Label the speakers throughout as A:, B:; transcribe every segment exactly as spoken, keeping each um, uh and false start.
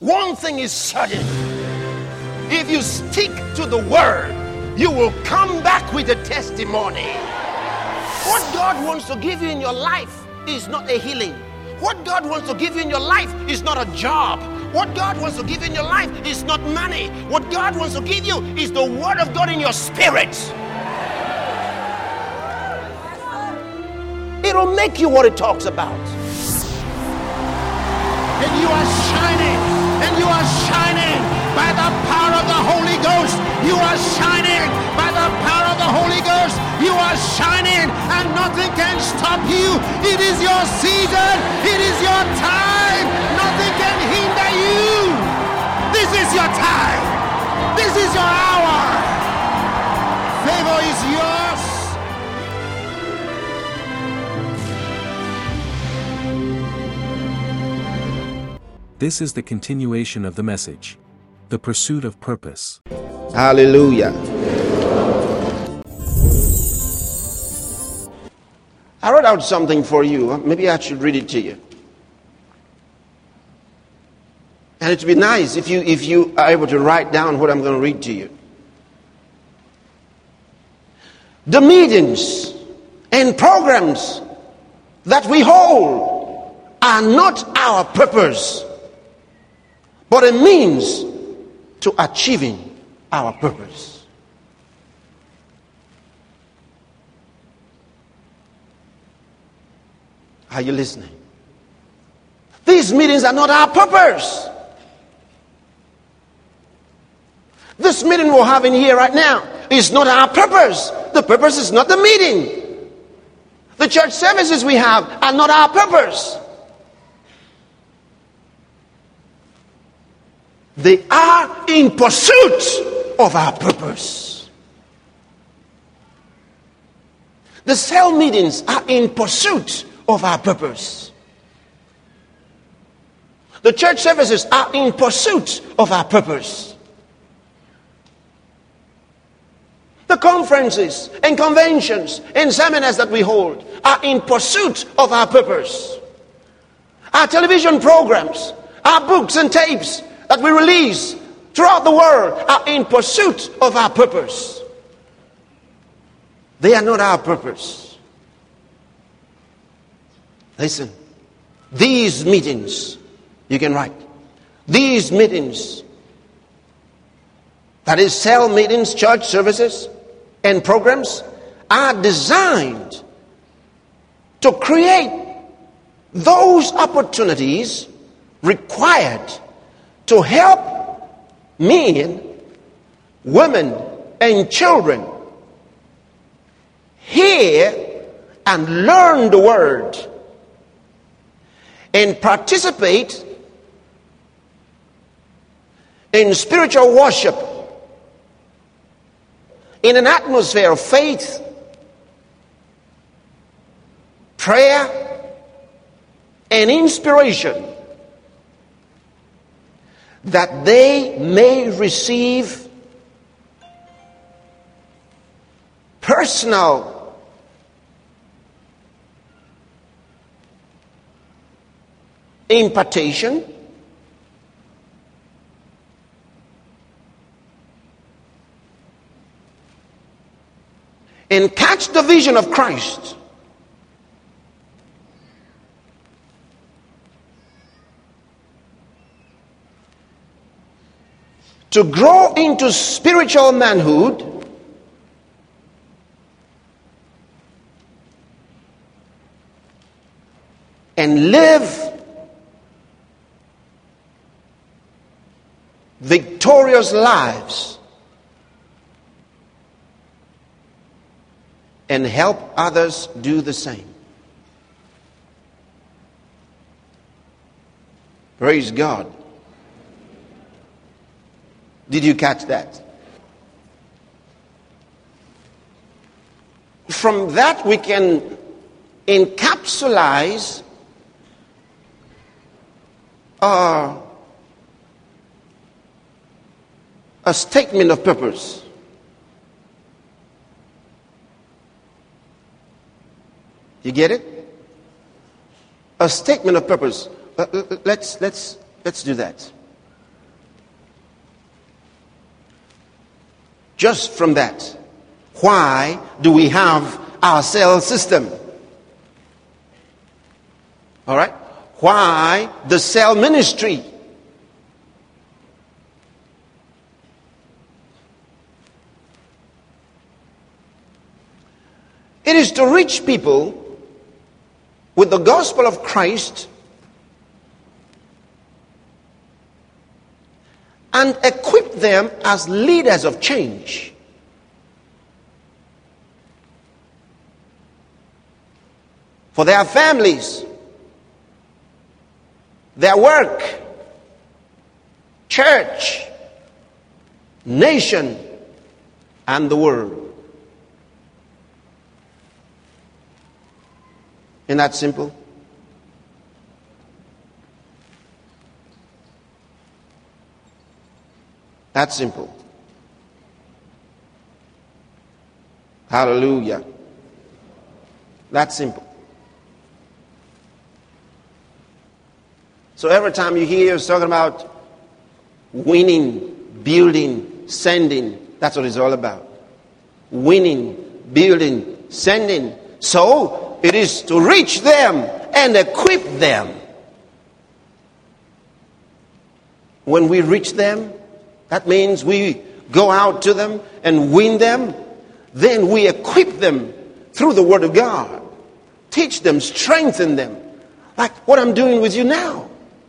A: One thing is certain. If you stick to the word, you will come back with a testimony. What God wants to give you in your life is not a healing. What God wants to give you in your life is not a job. What God wants to give you in your life is not money. What God wants to give you is the word of God in your spirit. It'll make you what it talks about.
B: And you are shining. And you are shining by the power of the Holy Ghost. You are shining by the power of the Holy Ghost. You are shining and nothing can stop you. It is your season. It is your time. Nothing can hinder you. This is your time. This is your hour. Favor is yours.
C: This is the continuation of the message, The Pursuit of Purpose.
A: Hallelujah. I wrote out something for you. Maybe I should read it to you. And it would be nice if you if you are able to write down what I'm going to read to you. The meetings and programs that we hold are not our purpose, but a means to achieving our purpose. Are you listening? These meetings are not our purpose. This meeting we're having here right now is not our purpose. The purpose is not the meeting. The church services we have are not our purpose. They are in pursuit of our purpose. The cell meetings are in pursuit of our purpose. The church services are in pursuit of our purpose. The conferences and conventions and seminars that we hold are in pursuit of our purpose. Our television programs, our books and tapes that we release throughout the world are in pursuit of our purpose. They are not our purpose. Listen, these meetings, you can write, these meetings, that is cell meetings, church services, and programs, are designed to create those opportunities required to help men, women, and children hear and learn the word and participate in spiritual worship in an atmosphere of faith, prayer, and inspiration, that they may receive personal impartation and catch the vision of Christ to grow into spiritual manhood and live victorious lives and help others do the same. Praise God. Did you catch that? From that we can encapsulate uh, a statement of purpose. You get it? A statement of purpose. Uh, let's let's let's do that. just from that. Why do we have our cell system? All right? Why the cell ministry? It is to reach people with the gospel of Christ and equip them as leaders of change. For their families, their work, church, nation, and the world. Isn't that simple? That's simple. Hallelujah. That's simple. So every time you hear us talking about winning, building, sending, that's what it's all about. Winning, building, sending. So it is to reach them and equip them. When we reach them, that means we go out to them and win them. Then we equip them through the Word of God. Teach them, strengthen them. Like what I'm doing with you now.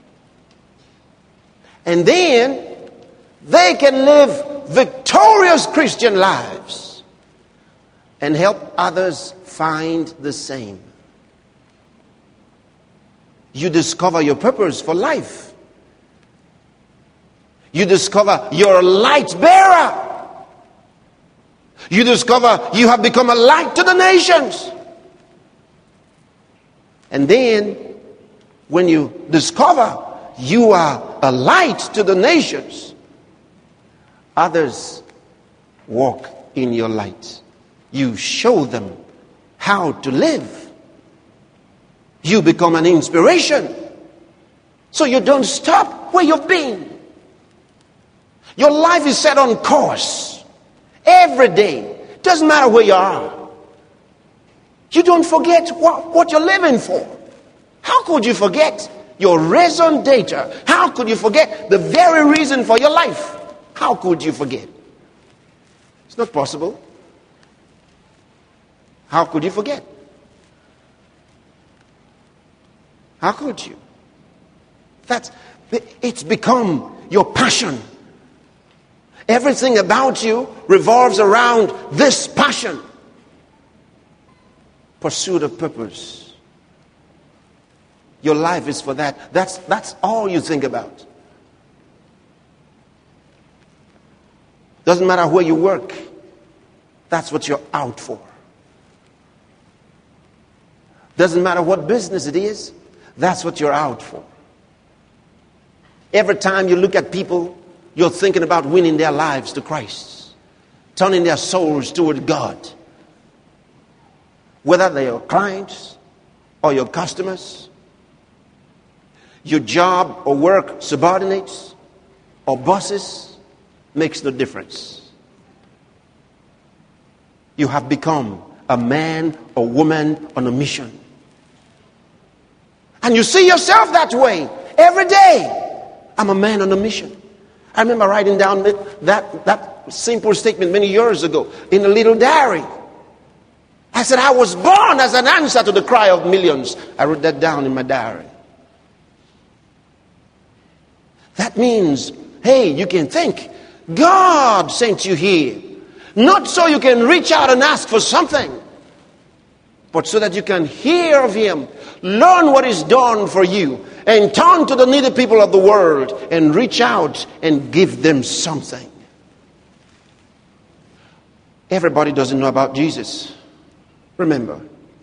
A: And then they can live victorious Christian lives and help others find the same. You discover your purpose for life. You discover you're a light bearer. You discover you have become a light to the nations. And then when you discover you are a light to the nations, others walk in your light. You show them how to live. You become an inspiration. So you don't stop where you've been. Your life is set on course. Every day. Doesn't matter where you are. You don't forget what, what you're living for. How could you forget your raison d'etre? How could you forget the very reason for your life? How could you forget? It's not possible. How could you forget? How could you? That's, it's become your passion. Everything about you revolves around this passion. Pursuit of purpose. Your life is for that. That's, that's all you think about. Doesn't matter where you work. That's what you're out for. Doesn't matter what business it is. That's what you're out for. Every time you look at people, you're thinking about winning their lives to Christ. Turning their souls toward God. Whether they are clients or your customers, your job or work subordinates or bosses, makes no difference. You have become a man or woman on a mission. And you see yourself that way every day. I'm a man on a mission. I remember writing down that, that, that simple statement many years ago in a little diary. I said, I was born as an answer to the cry of millions. I wrote that down in my diary. That means, hey, you can think, God sent you here. Not so you can reach out and ask for something, but so that you can hear of Him, learn what is done for you, and turn to the needy people of the world and reach out and give them something. Everybody doesn't know about Jesus. Remember,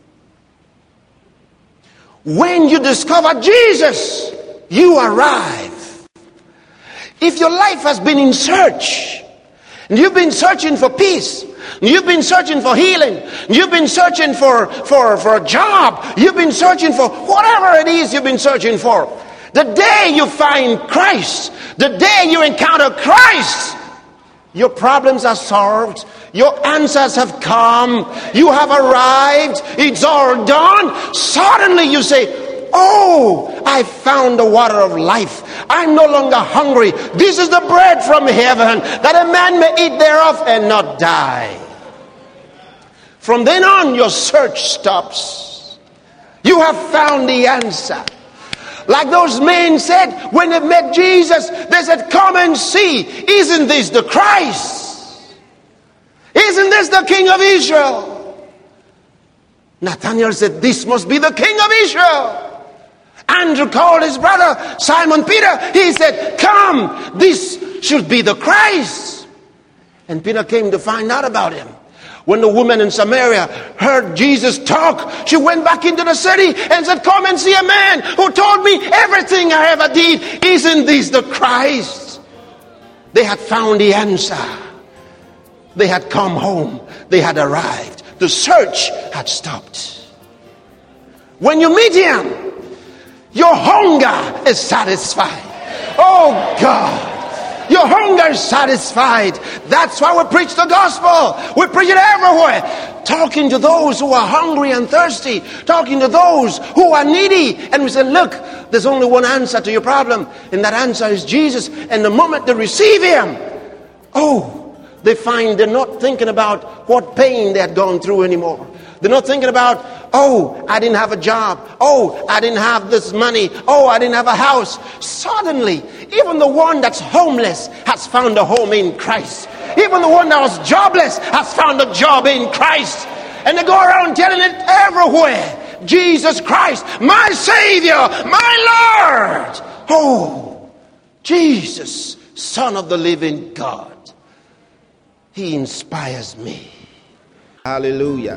A: when you discover Jesus, you arrive. If your life has been in search, and you've been searching for peace, and you've been searching for healing, and you've been searching for, for, for a job, you've been searching for whatever it is you've been searching for, the day you find Christ, the day you encounter Christ, Your problems are solved. Your answers have come. You have arrived. It's all done. Suddenly you say, oh, I found the water of life. I'm no longer hungry. This is the bread from heaven, that a man may eat thereof and not die. From then on, your search stops. You have found the answer. Like those men said when they met Jesus, they said, come and see. Isn't this the Christ? Isn't this the King of Israel? Nathanael said, this must be the King of Israel. Andrew called his brother Simon Peter. He said, come, this should be the Christ. And Peter came to find out about him. When the woman in Samaria heard Jesus talk, she went back into the city and said, come and see a man who told me everything I ever did. Isn't this the Christ? They had found the answer. They had come home. They had arrived. The search had stopped. When you meet him, your hunger is satisfied. Oh God. Your hunger is satisfied. That's why we preach the gospel. We preach it everywhere. Talking to those who are hungry and thirsty. Talking to those who are needy. And we say, look, there's only one answer to your problem. And that answer is Jesus. And the moment they receive him, oh, they find they're not thinking about what pain they had gone through anymore. They're not thinking about, oh, I didn't have a job. Oh, I didn't have this money. Oh, I didn't have a house. Suddenly, even the one that's homeless has found a home in Christ. Even the one that was jobless has found a job in Christ. And they go around telling it everywhere. Jesus Christ, my Savior, my Lord. Oh, Jesus, Son of the living God. He inspires me. Hallelujah.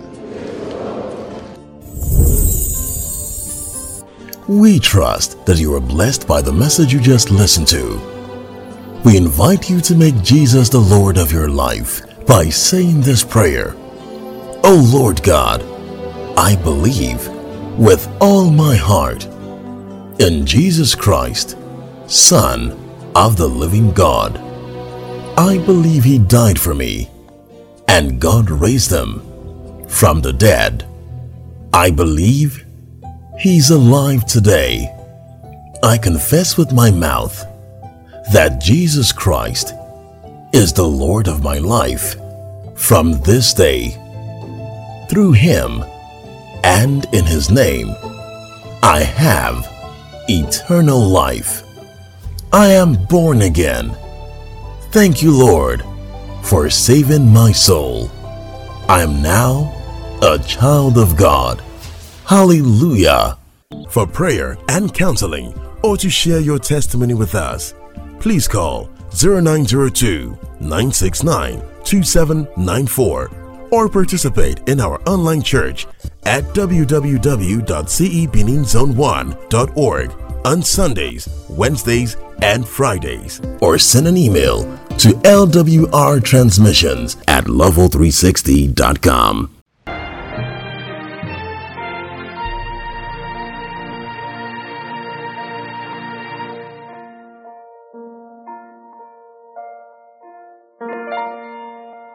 D: We trust that you are blessed by the message you just listened to. We invite you to make Jesus the Lord of your life by saying this prayer. O Lord God, I believe with all my heart in Jesus Christ, Son of the living God. I believe he died for me and God raised him from the dead. I believe he's alive today. I confess with my mouth that Jesus Christ is the Lord of my life from this day. Through him and in his name, I have eternal life. I am born again. Thank you, Lord, for saving my soul. I am now a child of God. Hallelujah. For prayer and counseling or to share your testimony with us, please call zero nine zero two, nine six nine, two seven nine four or participate in our online church at w w w dot c e benin zone one dot org on Sundays, Wednesdays, and Fridays, or send an email to l w r transmissions at level three sixty dot com.